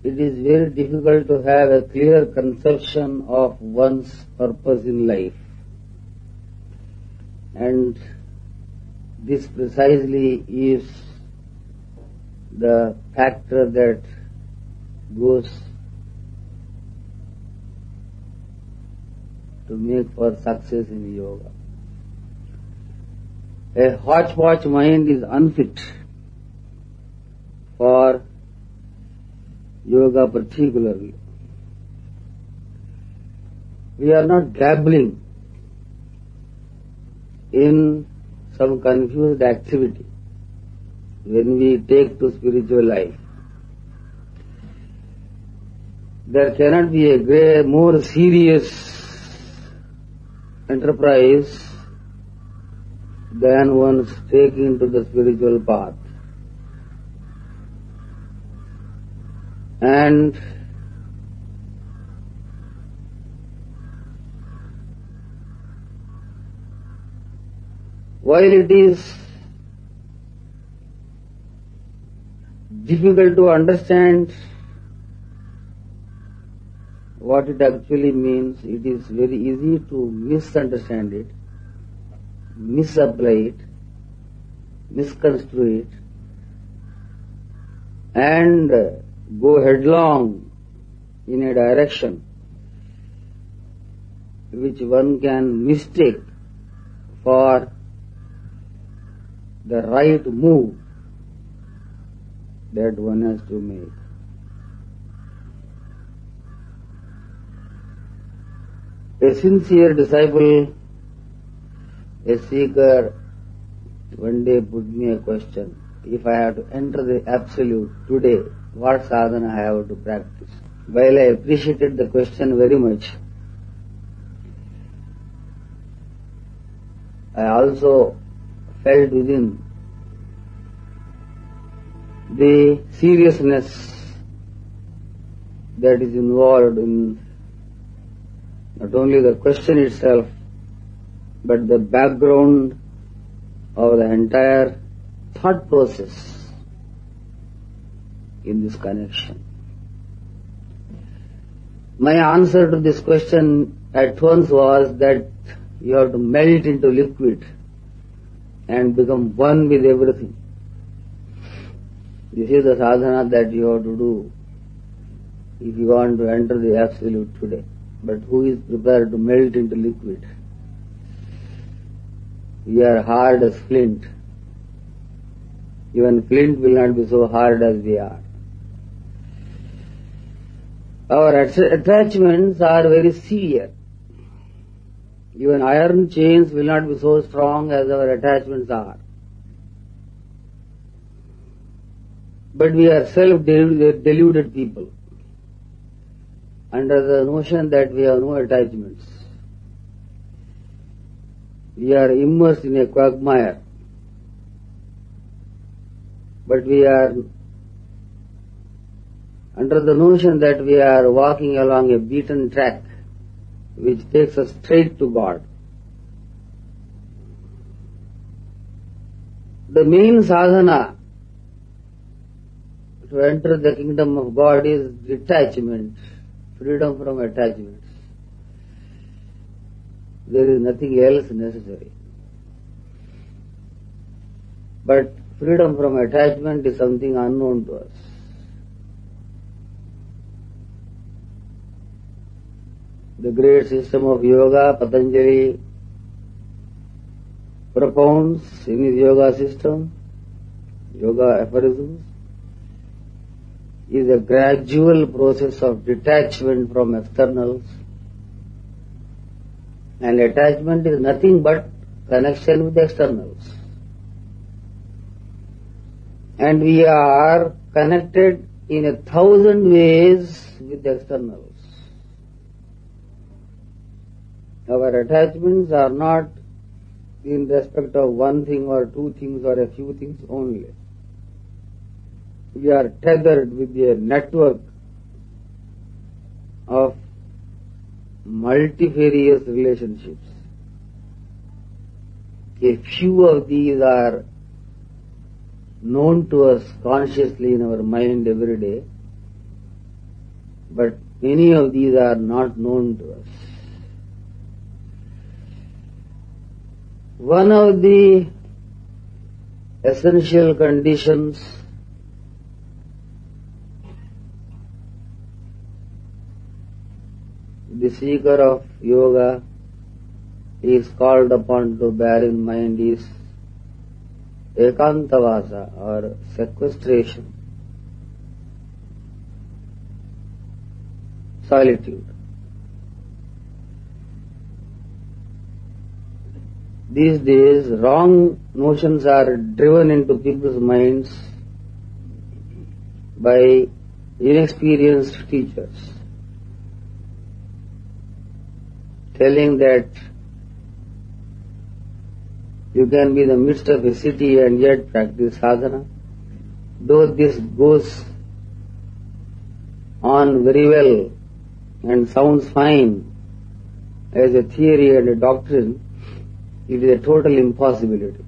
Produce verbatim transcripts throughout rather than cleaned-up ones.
it is very difficult to have a clear conception of one's purpose in life. And this precisely is the factor that goes to make for success in yoga. A hodgepodge mind is unfit for yoga particularly. We are not dabbling in some confused activity when we take to spiritual life. There cannot be a great, more serious enterprise than one's taking to the spiritual path. And while it is difficult to understand what it actually means, it is very easy to misunderstand it, misapply it, misconstrue it, and go headlong in a direction which one can mistake for the right move that one has to make. A sincere disciple, a seeker, one day put me a question: if I have to enter the Absolute today, what sadhana I have to practice? While I appreciated the question very much, I also felt within the seriousness that is involved in not only the question itself, but the background of the entire thought process in this connection. My answer to this question at once was that you have to melt into liquid and become one with everything. This is the sadhana that you have to do if you want to enter the Absolute today. But who is prepared to melt into liquid? We are hard as flint. Even flint will not be so hard as we are. Our attachments are very severe. Even iron chains will not be so strong as our attachments are. But we are self-deluded people, under the notion that we have no attachments. We are immersed in a quagmire, but we are under the notion that we are walking along a beaten track which takes us straight to God. The main sadhana to enter the kingdom of God is detachment, freedom from attachments. There is nothing else necessary. But freedom from attachment is something unknown to us. The great system of yoga, Patanjali propounds in his yoga system, yoga aphorisms, is a gradual process of detachment from externals. And attachment is nothing but connection with externals. And we are connected in a thousand ways with the externals. Our attachments are not in respect of one thing or two things or a few things only. We are tethered with a network of multifarious relationships. A few of these are known to us consciously in our mind every day, but many of these are not known to us. One of the essential conditions the seeker of yoga is called upon to bear in mind is ekantavasa or sequestration, solitude. These days wrong notions are driven into people's minds by inexperienced teachers, telling that you can be in the midst of a city and yet practice sadhana. Though this goes on very well and sounds fine as a theory and a doctrine, it is a total impossibility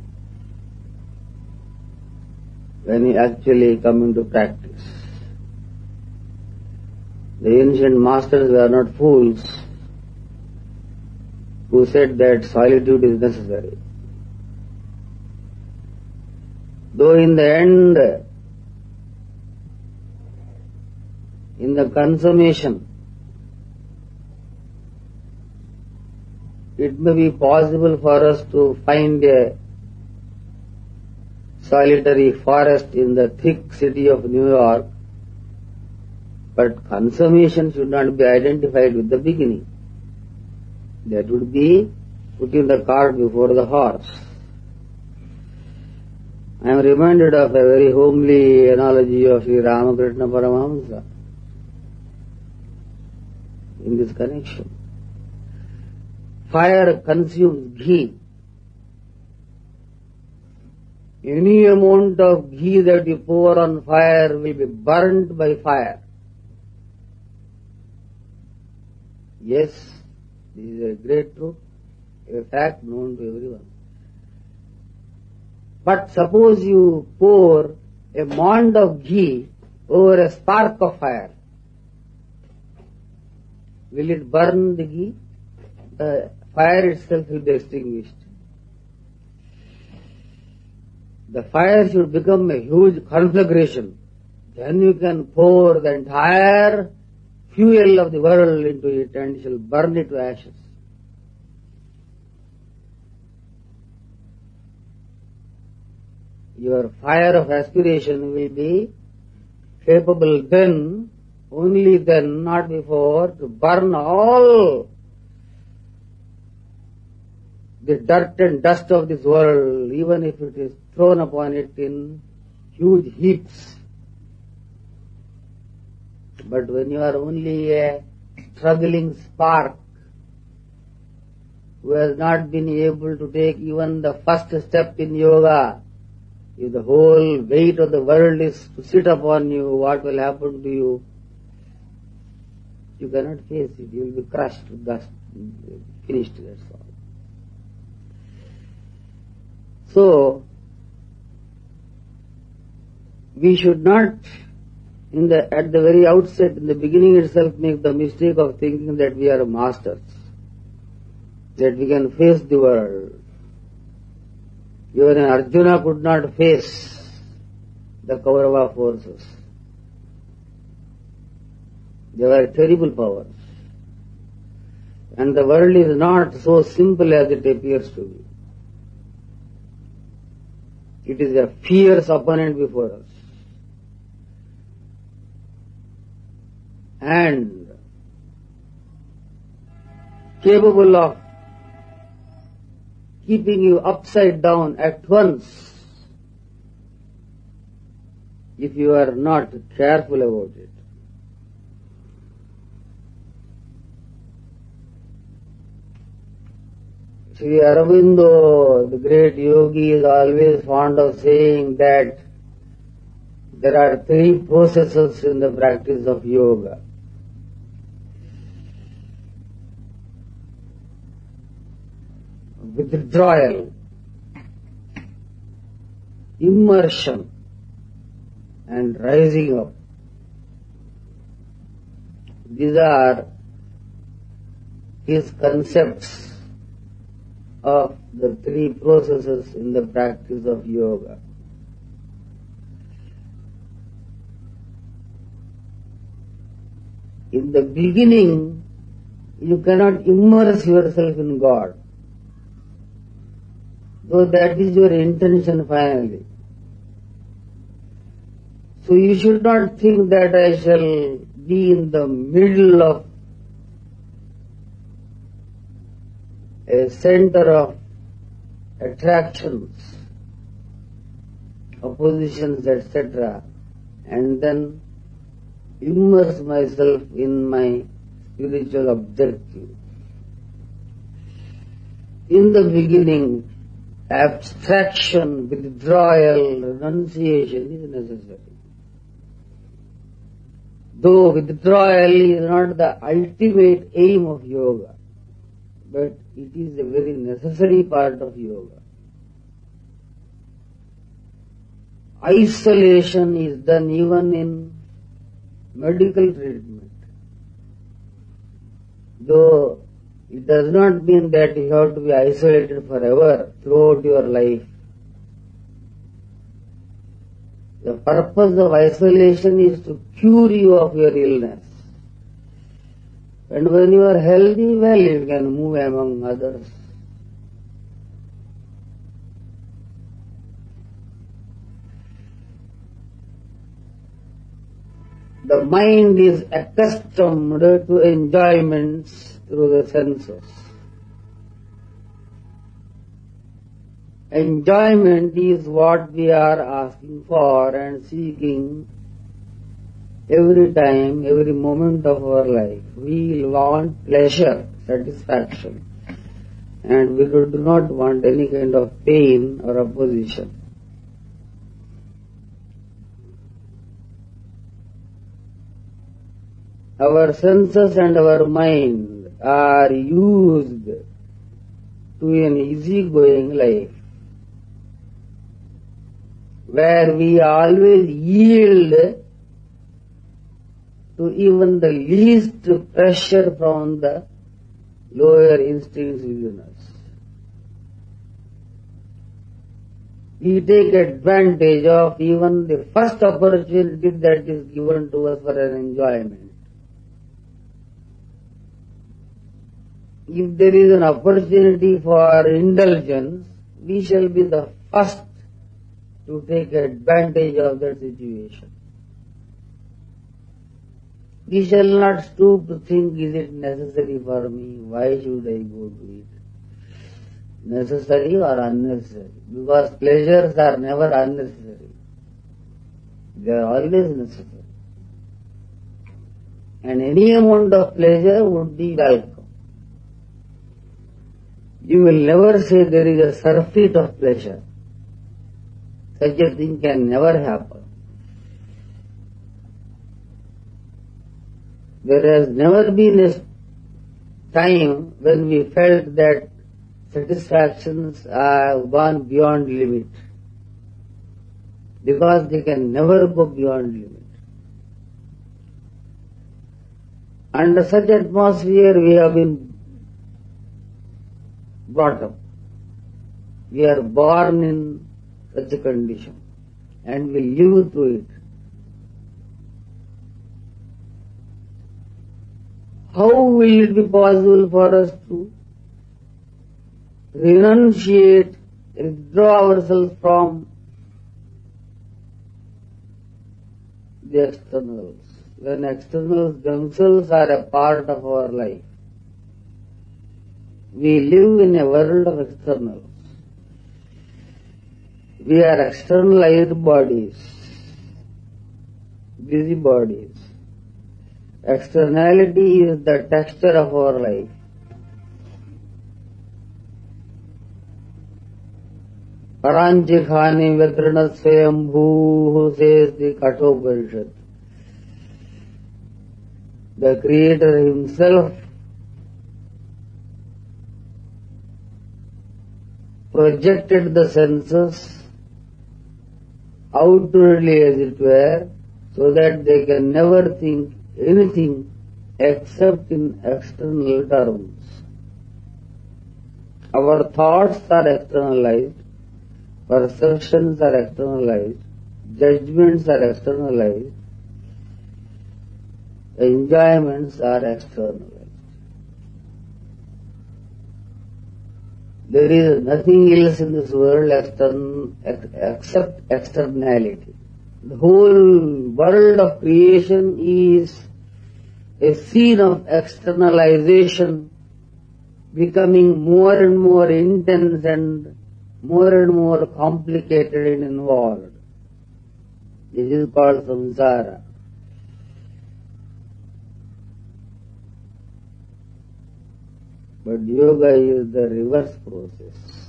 when you actually come into practice. The ancient masters were not fools who said that solitude is necessary. Though in the end, in the consummation, it may be possible for us to find a solitary forest in the thick city of New York, but consummation should not be identified with the beginning. That would be putting the cart before the horse. I am reminded of a very homely analogy of Sri Ramakrishna Paramahamsa in this connection. Fire consumes ghee. Any amount of ghee that you pour on fire will be burnt by fire. Yes, this is a great truth, a fact known to everyone. But suppose you pour a mound of ghee over a spark of fire. Will it burn the ghee? The fire itself will be extinguished. The fire should become a huge conflagration. Then you can pour the entire fuel of the world into it and shall burn it to ashes. Your fire of aspiration will be capable then, only then, not before, to burn all the dirt and dust of this world, even if it is thrown upon it in huge heaps. But when you are only a struggling spark who has not been able to take even the first step in yoga, if the whole weight of the world is to sit upon you, what will happen to you? You cannot face it. You will be crushed to dust, finished, that's all. So, we should not, in the, at the very outset, in the beginning itself, make the mistake of thinking that we are masters, that we can face the world. Even Arjuna could not face the Kaurava forces. They were terrible powers. And the world is not so simple as it appears to be. It is a fierce opponent before us. And capable of keeping you upside down at once if you are not careful about it. Sri Aurobindo, the great yogi, is always fond of saying that there are three processes in the practice of yoga. Withdrawal, immersion, and rising up. These are his concepts of the three processes in the practice of yoga. In the beginning, you cannot immerse yourself in God, though that is your intention finally. So you should not think that I shall be in the middle of a center of attractions, oppositions, et cetera, and then immerse myself in my spiritual objective. In the beginning, abstraction, withdrawal, renunciation is necessary. Though withdrawal is not the ultimate aim of yoga, but it is a very necessary part of yoga. Isolation is done even in medical treatment. Though it does not mean that you have to be isolated forever throughout your life. The purpose of isolation is to cure you of your illness. And when you are healthy, well, you can move among others. The mind is accustomed to enjoyments through the senses. Enjoyment is what we are asking for and seeking every time, every moment of our life. We want pleasure, satisfaction, and we do not want any kind of pain or opposition. Our senses and our mind are used to an easy-going life, where we always yield to even the least pressure from the lower instincts within us. We take advantage of even the first opportunity that is given to us for an enjoyment. If there is an opportunity for indulgence, we shall be the first to take advantage of that situation. We shall not stoop to think, is it necessary for me? Why should I go to it? Necessary or unnecessary? Because pleasures are never unnecessary. They are always necessary. And any amount of pleasure would be welcome. You will never say there is a surfeit of pleasure. Such a thing can never happen. There has never been a time when we felt that satisfactions have gone beyond limit, because they can never go beyond limit. Under such atmosphere we have been brought up. We are born in such a condition and we live through it. How will it be possible for us to renunciate, withdraw ourselves from the externals, when externals themselves are a part of our life? We live in a world of externals. We are externalized bodies, busy bodies. Externality is the texture of our life. Paranchi khani vedrana swayambhu, says the Kathopanishad. The Creator Himself projected the senses outwardly, as it were, so that they can never think anything except in external terms. Our thoughts are externalized, perceptions are externalized, judgments are externalized, enjoyments are externalized. There is nothing else in this world extern, except externality. The whole world of creation is a scene of externalization, becoming more and more intense and more and more complicated and involved. This is called samsara. But yoga is the reverse process.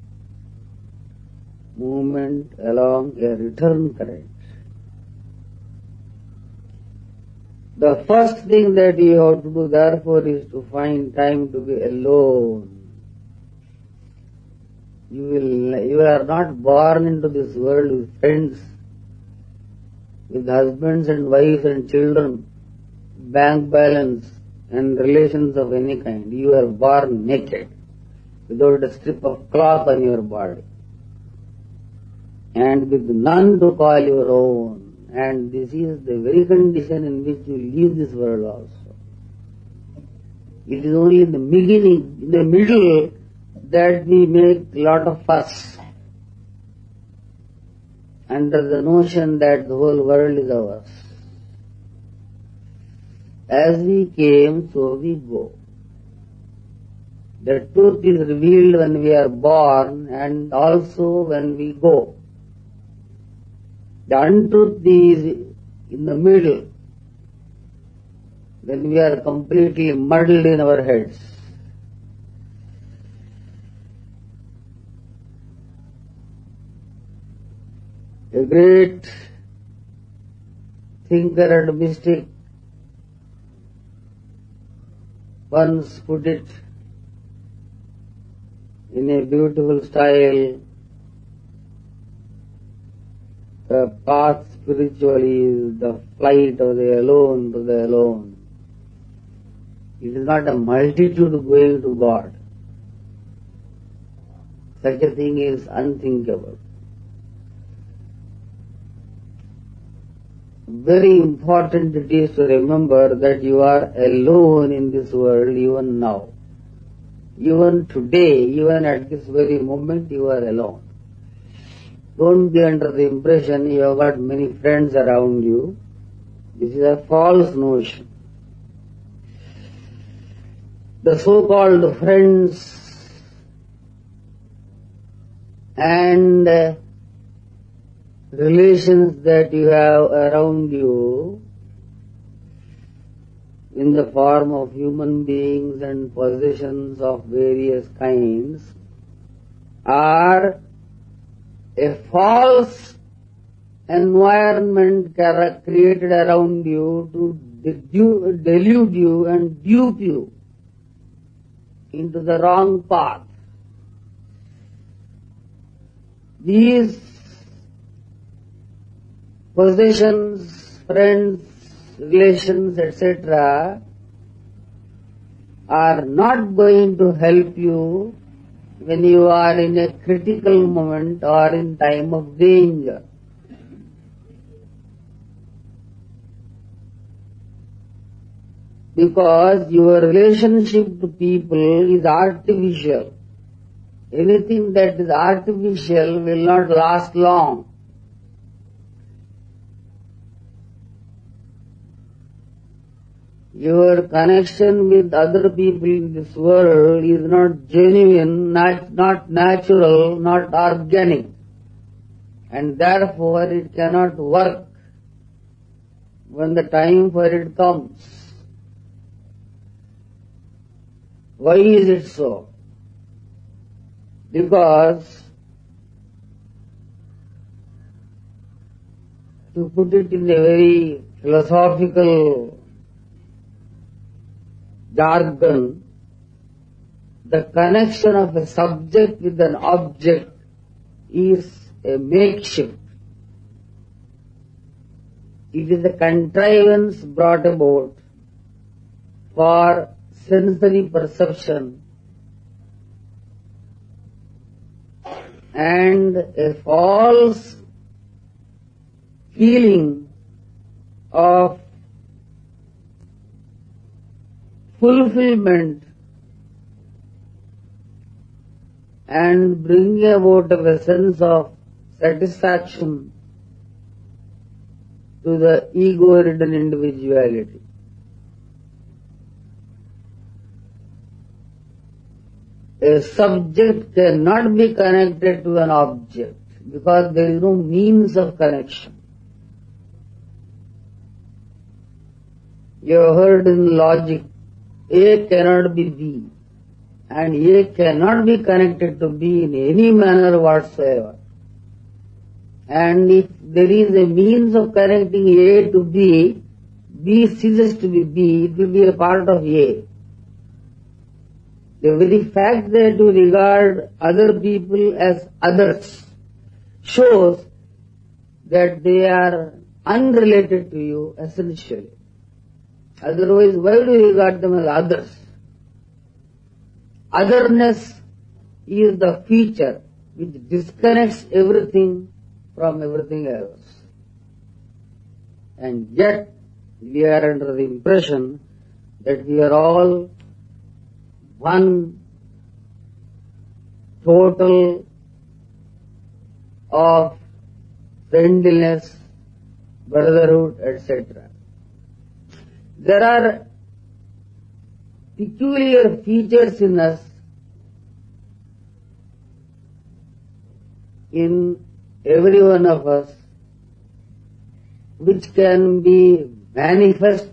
Movement along a return current. The first thing that you have to do, therefore, is to find time to be alone. You will, you are not born into this world with friends, with husbands and wives and children, bank balance and relations of any kind. You are born naked, without a strip of cloth on your body, and with none to call your own. And this is the very condition in which you leave this world also. It is only in the beginning, in the middle, that we make a lot of fuss under the notion that the whole world is ours. As we came, so we go. The truth is revealed when we are born and also when we go. The untruth is in the middle, when we are completely muddled in our heads. A great thinker and mystic once put it in a beautiful style. The path spiritually is the flight of the alone to the alone. It is not a multitude going to God. Such a thing is unthinkable. Very important it is to remember that you are alone in this world even now. Even today, even at this very moment, you are alone. Don't be under the impression you have got many friends around you. This is a false notion. The so-called friends and uh, relations that you have around you in the form of human beings and possessions of various kinds are a false environment created around you to delude you and dupe you into the wrong path. These possessions, friends, relations, et cetera are not going to help you when you are in a critical moment or in time of danger. Because your relationship to people is artificial. Anything that is artificial will not last long. Your connection with other people in this world is not genuine, not, not natural, not organic, and therefore it cannot work when the time for it comes. Why is it so? Because, to put it in a very philosophical jargon, the connection of a subject with an object is a makeshift. It is a contrivance brought about for sensory perception and a false feeling of fulfillment and bringing about of a sense of satisfaction to the ego-ridden individuality. A subject cannot be connected to an object because there is no means of connection. You have heard in logic, A cannot be B, and A cannot be connected to B in any manner whatsoever. And if there is a means of connecting A to B, B ceases to be B, it will be a part of A. The very fact that you regard other people as others shows that they are unrelated to you essentially. Otherwise, why do you regard them as others? Otherness is the feature which disconnects everything from everything else. And yet, we are under the impression that we are all one total of friendliness, brotherhood, et cetera. There are peculiar features in us, in every one of us, which can be manifest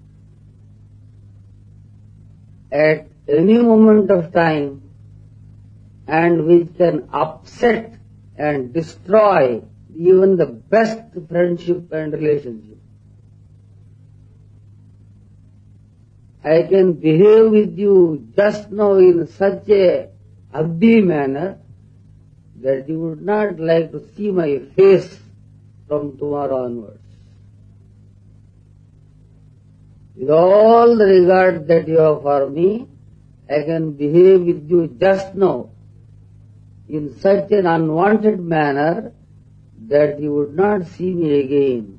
at any moment of time and which can upset and destroy even the best friendship and relationship. I can behave with you just now in such a ugly manner that you would not like to see my face from tomorrow onwards. With all the regard that you have for me, I can behave with you just now in such an unwanted manner that you would not see me again.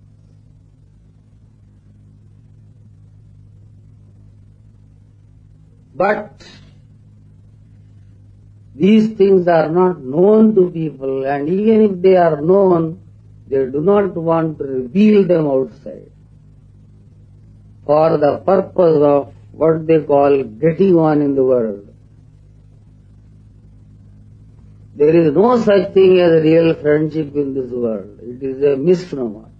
But these things are not known to people, and even if they are known, they do not want to reveal them outside for the purpose of what they call getting on in the world. There is no such thing as a real friendship in this world. It is a misnomer.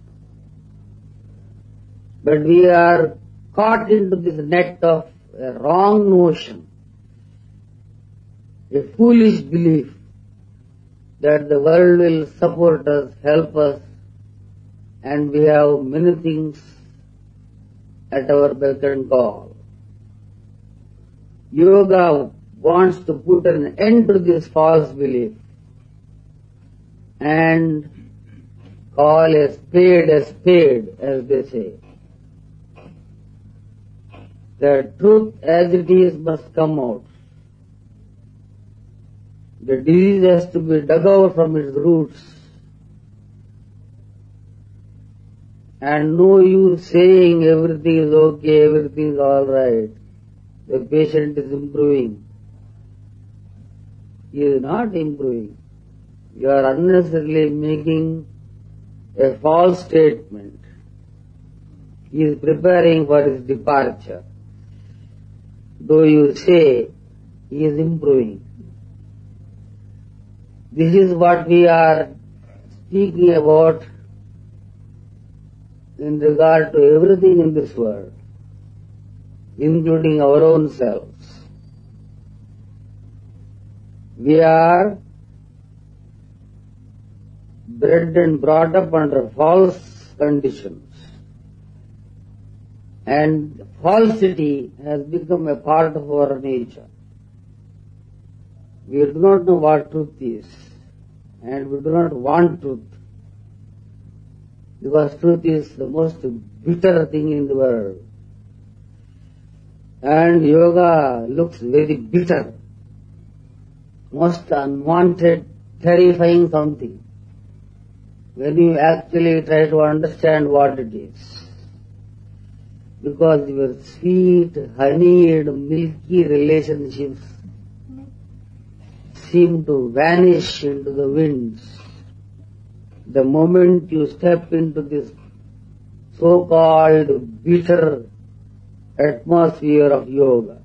But we are caught into this net of a wrong notion, a foolish belief that the world will support us, help us, and we have many things at our beck and call. Yoga wants to put an end to this false belief and call a spade a spade, as they say. The truth as it is must come out. The disease has to be dug out from its roots. And no use saying everything is okay, everything is all right. The patient is improving. He is not improving. You are unnecessarily making a false statement. He is preparing for his departure. Though you say he is improving. This is what we are speaking about in regard to everything in this world, including our own selves. We are bred and brought up under false conditions, and falsity has become a part of our nature. We do not know what truth is, and we do not want truth, because truth is the most bitter thing in the world. And yoga looks very bitter, most unwanted, terrifying something, when you actually try to understand what it is. Because your sweet, honeyed, milky relationships seem to vanish into the winds the moment you step into this so-called bitter atmosphere of yoga.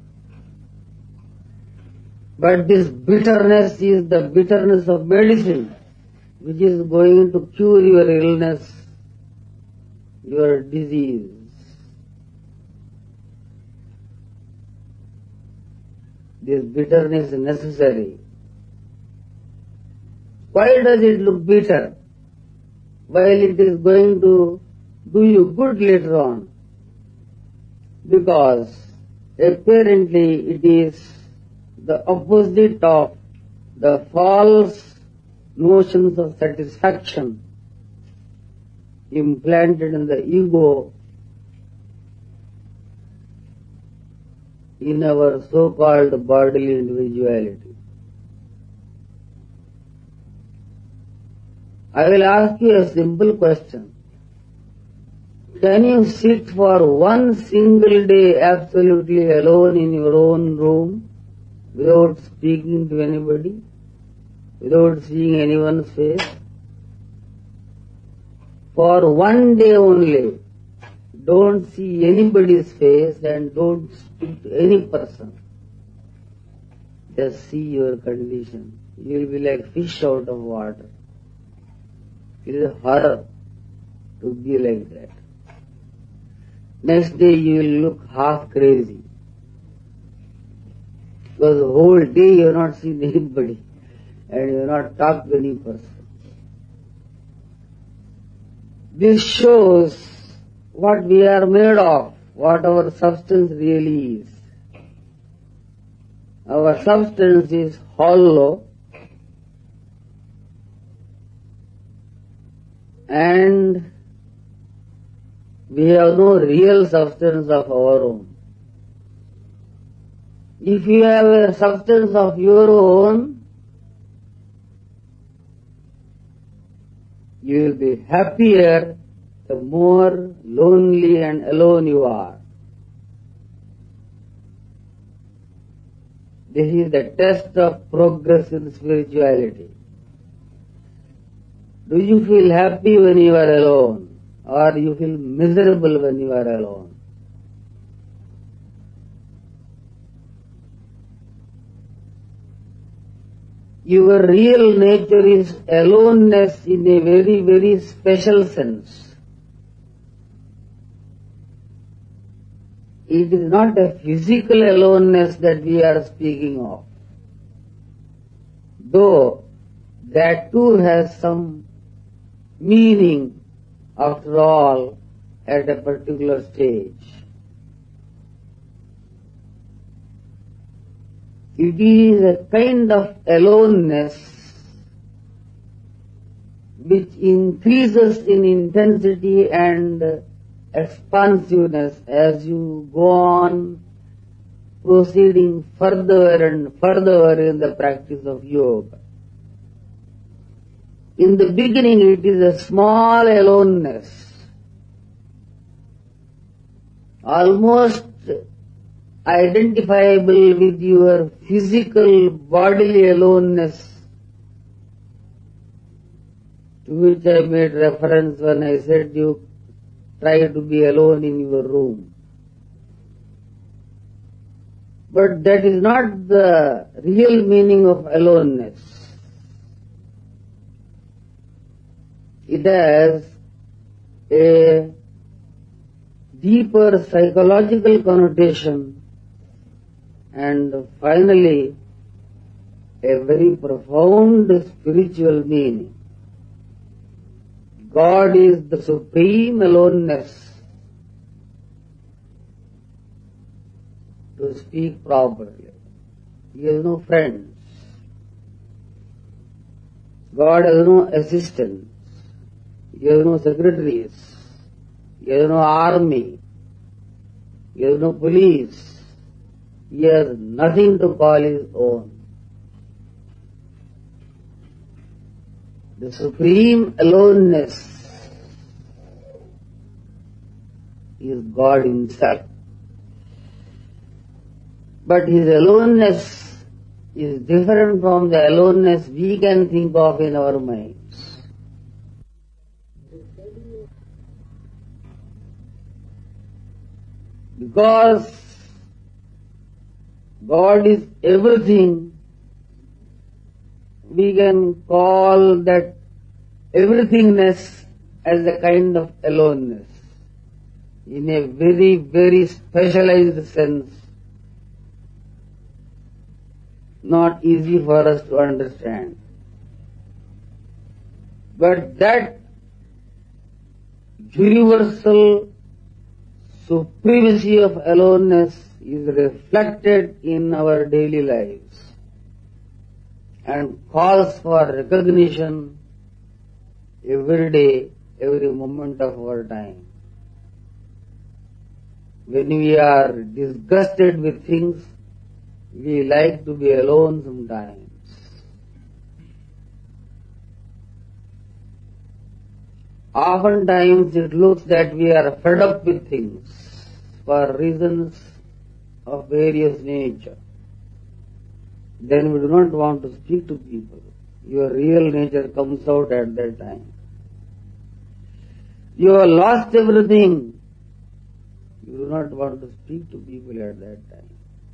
But this bitterness is the bitterness of medicine, which is going to cure your illness, your disease. This bitterness is necessary. Why does it look bitter? While it is going to do you good later on. Because apparently it is the opposite of the false notions of satisfaction implanted in the ego in our so-called bodily individuality. I will ask you a simple question. Can you sit for one single day absolutely alone in your own room without speaking to anybody, without seeing anyone's face? For one day only, don't see anybody's face and don't speak to any person. Just see your condition. You will be like fish out of water. It is a horror to be like that. Next day you will look half crazy. Because the whole day you have not seen anybody and you have not talked to any person. This shows what we are made of, what our substance really is. Our substance is hollow and we have no real substance of our own. If you have a substance of your own, you will be happier the more lonely and alone you are. This is the test of progress in spirituality. Do you feel happy when you are alone, or you feel miserable when you are alone? Your real nature is aloneness in a very, very special sense. It is not a physical aloneness that we are speaking of, though that too has some meaning after all at a particular stage. It is a kind of aloneness which increases in intensity and expansiveness as you go on proceeding further and further in the practice of yoga. In the beginning it is a small aloneness, almost identifiable with your physical bodily aloneness, to which I made reference when I said you try to be alone in your room. But that is not the real meaning of aloneness. It has a deeper psychological connotation and finally a very profound spiritual meaning. God is the supreme aloneness, to speak properly. He has no friends. God has no assistants. He has no secretaries. He has no army. He has no police. He has nothing to call his own. The supreme aloneness is God himself. But his aloneness is different from the aloneness we can think of in our minds. Because God is everything, we can call that everythingness as a kind of aloneness, in a very, very specialized sense, not easy for us to understand. But that universal supremacy of aloneness is reflected in our daily lives and calls for recognition every day, every moment of our time. When we are disgusted with things, we like to be alone sometimes. Oftentimes it looks that we are fed up with things for reasons of various nature. Then we do not want to speak to people. Your real nature comes out at that time. You have lost everything. You do not want to speak to people at that time.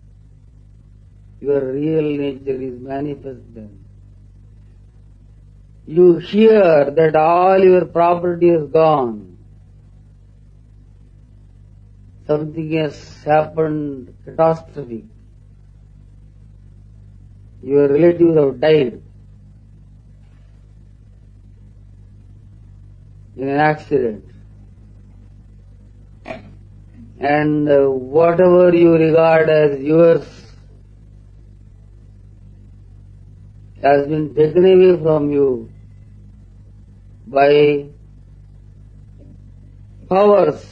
Your real nature is manifest then. You hear that all your property is gone. Something has happened catastrophic. Your relatives have died in an accident. And uh, whatever you regard as yours has been taken away from you by powers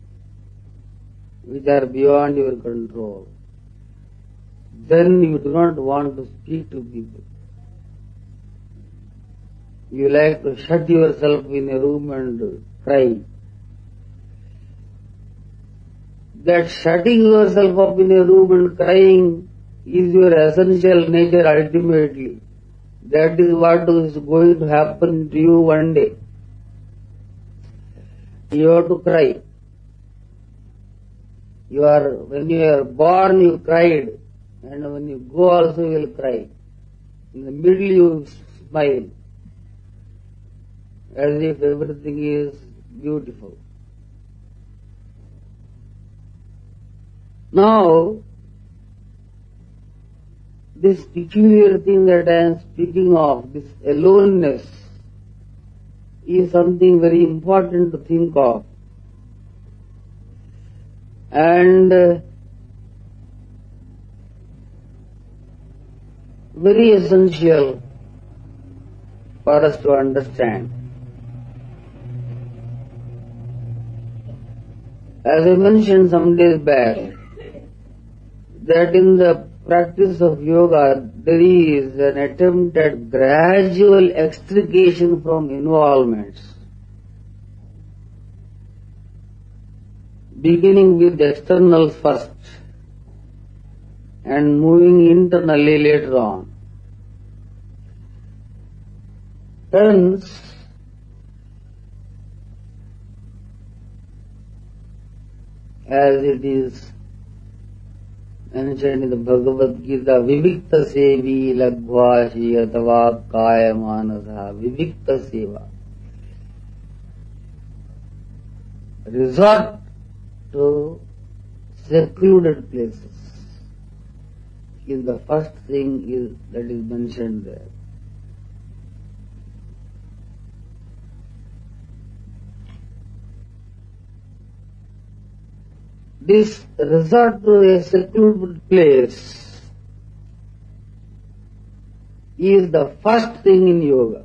which are beyond your control. Then you do not want to speak to people. You like to shut yourself in a room and cry. That shutting yourself up in a room and crying is your essential nature ultimately. That is what is going to happen to you one day. You have to cry. You are, when you are born you cried, and when you go also you will cry. In the middle you smile, as if everything is beautiful. Now, this peculiar thing that I am speaking of, this aloneness, is something very important to think of. And uh, very essential for us to understand. As I mentioned some days back, that in the practice of yoga there is an attempt at gradual extrication from involvements, beginning with the externals first and moving internally later on. Hence, as it is mentioned in the Bhagavad Gita, Vivikta Sevi Lagvashi Atava Kaya Manasa, Vivikta Seva. Resort to secluded places is the first thing is, that is mentioned there. This resort to a secluded place is the first thing in yoga.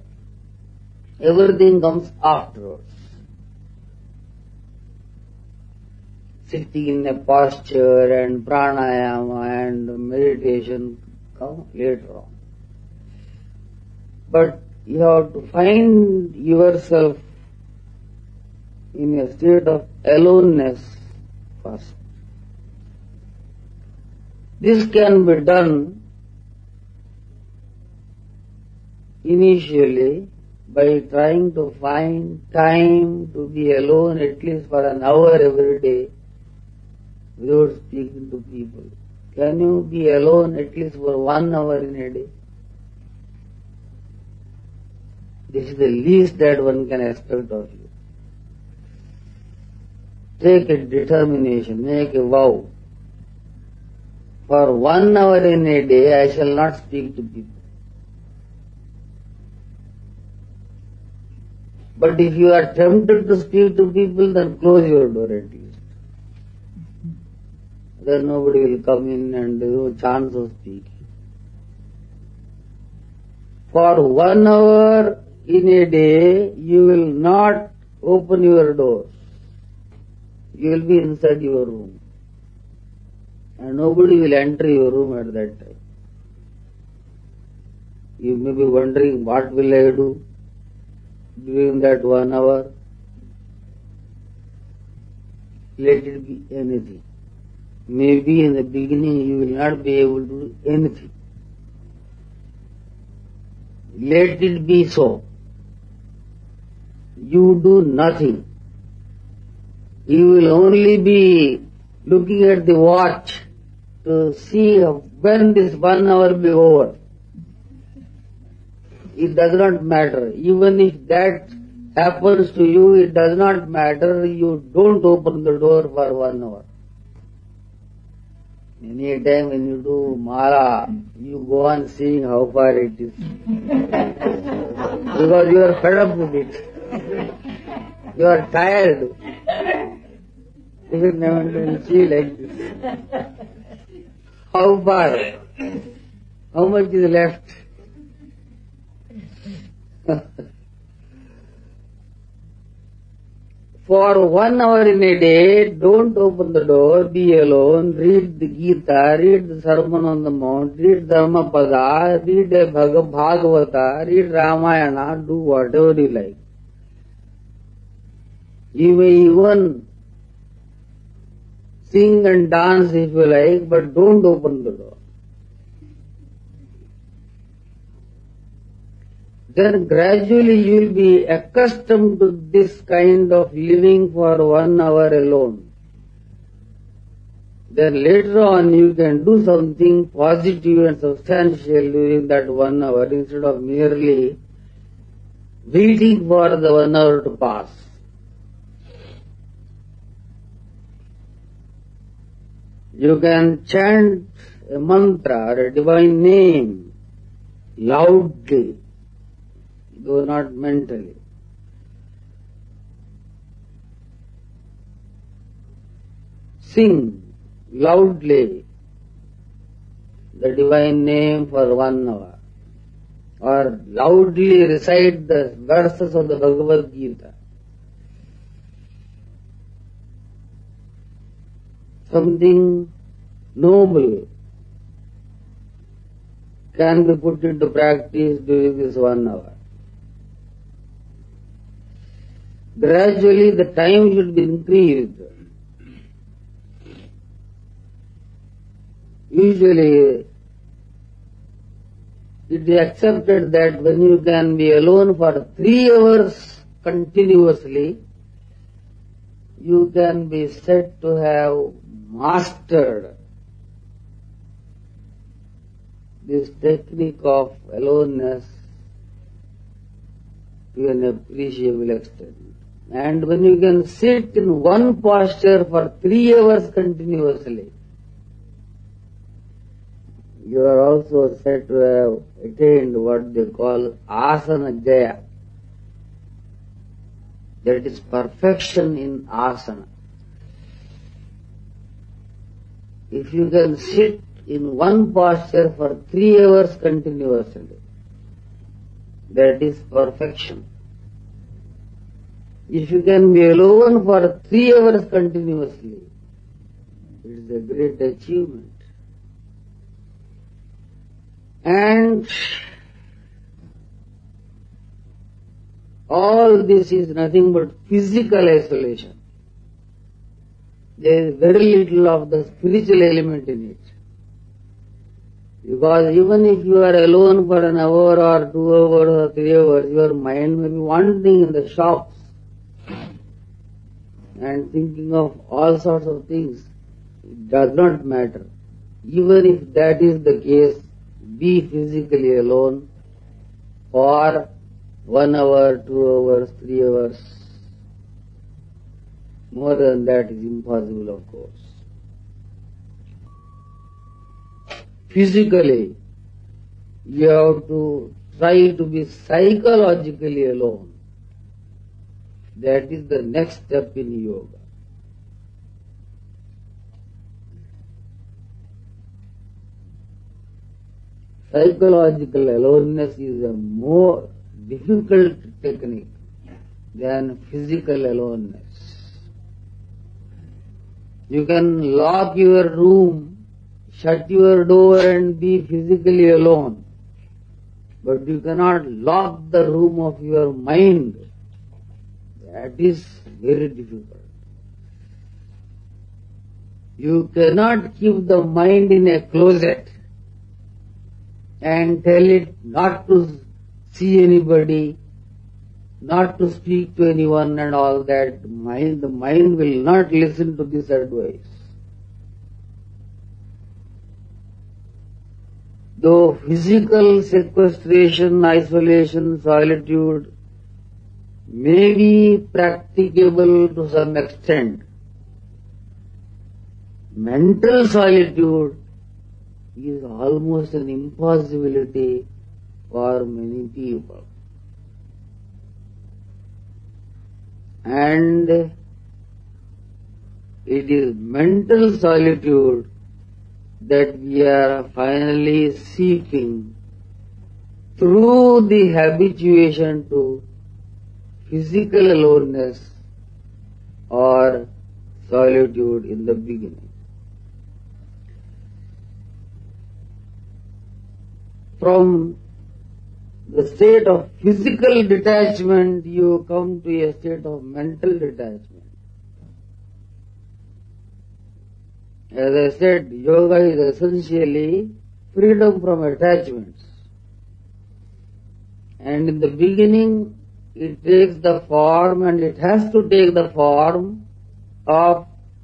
Everything comes afterwards. sitting in a posture and pranayama and meditation come later on. But you have to find yourself in a state of aloneness first. This can be done initially by trying to find time to be alone at least for an hour every day without speaking to people. Can you be alone at least for one hour in a day? This is the least that one can expect of you. Take a determination, make a vow. For one hour in a day I shall not speak to people. But if you are tempted to speak to people, then close your door at least. Then nobody will come in and there is no chance of speaking. For one hour in a day, you will not open your doors. You will be inside your room. And nobody will enter your room at that time. You may be wondering, what will I do during that one hour? Let it be anything. Maybe in the beginning you will not be able to do anything. Let it be so. You do nothing. You will only be looking at the watch to see when this one hour will be over. It does not matter. Even if that happens to you, it does not matter. You don't open the door for one hour. Any time when you do mala, you go on seeing how far it is. Because you are fed up with it. You are tired. You will never see like this. How far? How much is left? For one hour in a day, don't open the door, be alone, read the Gita, read the Sermon on the Mount, read Dharmapada, read the Bhagavata, read Ramayana, do whatever you like. You may even sing and dance if you like, but don't open the door. Then gradually you will be accustomed to this kind of living for one hour alone. Then later on you can do something positive and substantial during that one hour instead of merely waiting for the one hour to pass. You can chant a mantra or a divine name loudly, though not mentally. Sing loudly the divine name for one hour, or loudly recite the verses of the Bhagavad Gita. Something noble can be put into practice during this one hour. Gradually the time should be increased. Usually it is accepted that when you can be alone for three hours continuously, you can be said to have mastered this technique of aloneness to an appreciable extent. And when you can sit in one posture for three hours continuously, you are also said to have attained what they call asana jaya. That is perfection in asana. If you can sit in one posture for three hours continuously, that is perfection. If you can be alone for three hours continuously, It is a great achievement. And all this is nothing but physical isolation. There is very little of the spiritual element in it. Because even if you are alone for an hour or two hours or three hours, your mind may be wandering in the shops and thinking of all sorts of things. It does not matter. Even if that is the case, be physically alone for one hour, two hours, three hours. More than that is impossible, of course. Physically, you have to try to be psychologically alone. That is the next step in yoga. Psychological aloneness is a more difficult technique than physical aloneness. You can lock your room, shut your door and be physically alone, but you cannot lock the room of your mind. That is very difficult. You cannot keep the mind in a closet and tell it not to see anybody, not to speak to anyone and all that. Mind, the mind will not listen to this advice. Though physical sequestration, isolation, solitude may be practicable to some extent, mental solitude is almost an impossibility for many people. And it is mental solitude that we are finally seeking through the habituation to physical aloneness or solitude in the beginning. From the state of physical detachment, you come to a state of mental detachment. As I said, yoga is essentially freedom from attachments. And in the beginning, it takes the form, and it has to take the form of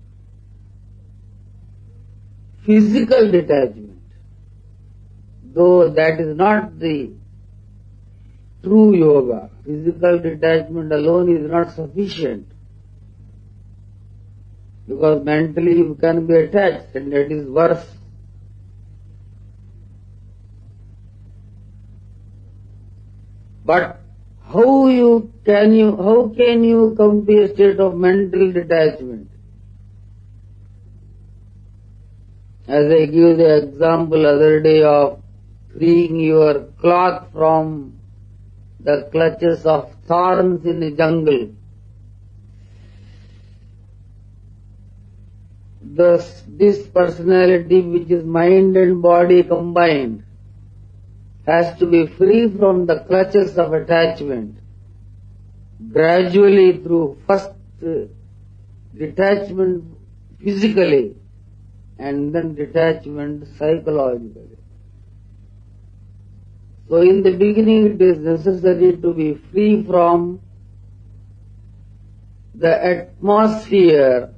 physical detachment. Though that is not the true yoga. Physical detachment alone is not sufficient, because mentally you can be attached, and that is worse. But how you can you how can you come to a state of mental detachment? As I give the example other day of freeing your cloth from the clutches of thorns in the jungle. Thus, this personality, which is mind and body combined, has to be free from the clutches of attachment, gradually through first detachment physically and then detachment psychologically. So in the beginning it is necessary to be free from the atmosphere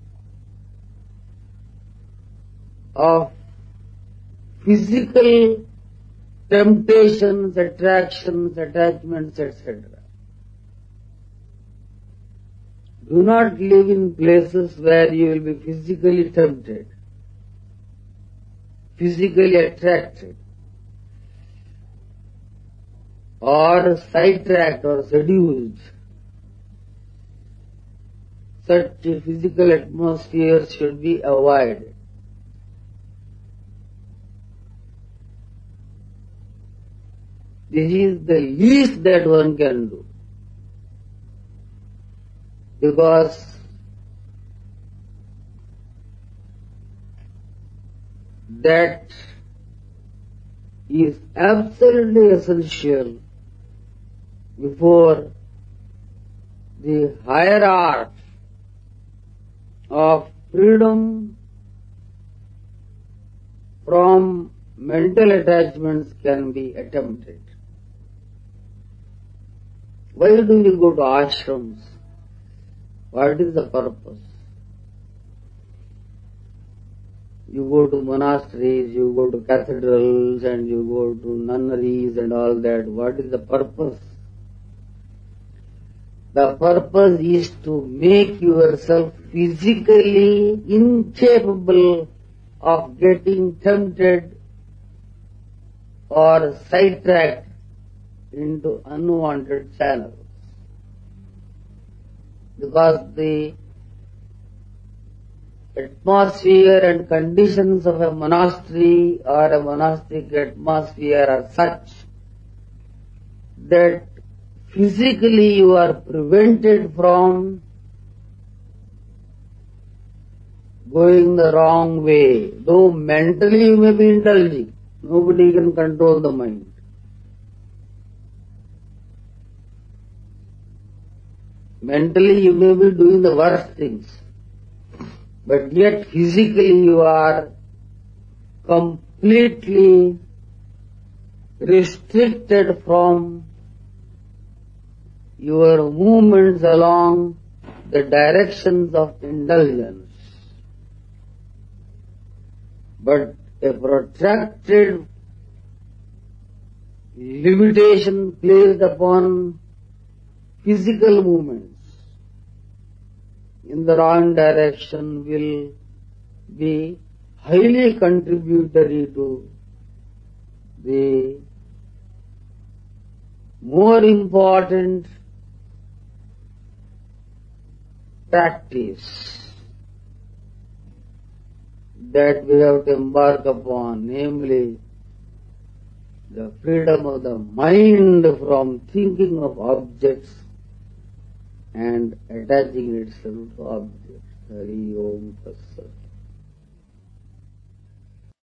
of physical temptations, attractions, attachments, et cetera. Do not live in places where you will be physically tempted, physically attracted, or sidetracked or seduced. Such physical atmosphere should be avoided. This is the least that one can do, because that is absolutely essential before the higher art of freedom from mental attachments can be attempted. Why do we go to ashrams? What is the purpose? You go to monasteries, you go to cathedrals, and you go to nunneries and all that. What is the purpose? The purpose is to make yourself physically incapable of getting tempted or sidetracked into unwanted channels. Because the atmosphere and conditions of a monastery or a monastic atmosphere are such that physically you are prevented from going the wrong way. Though mentally you may be indulging, nobody can control the mind. Mentally you may be doing the worst things, but yet physically you are completely restricted from your movements along the directions of indulgence. But a protracted limitation placed upon physical movements in the wrong direction will be highly contributory to the more important practice that we have to embark upon, namely the freedom of the mind from thinking of objects and attaching itself to objects. Hari Om Tat Sat.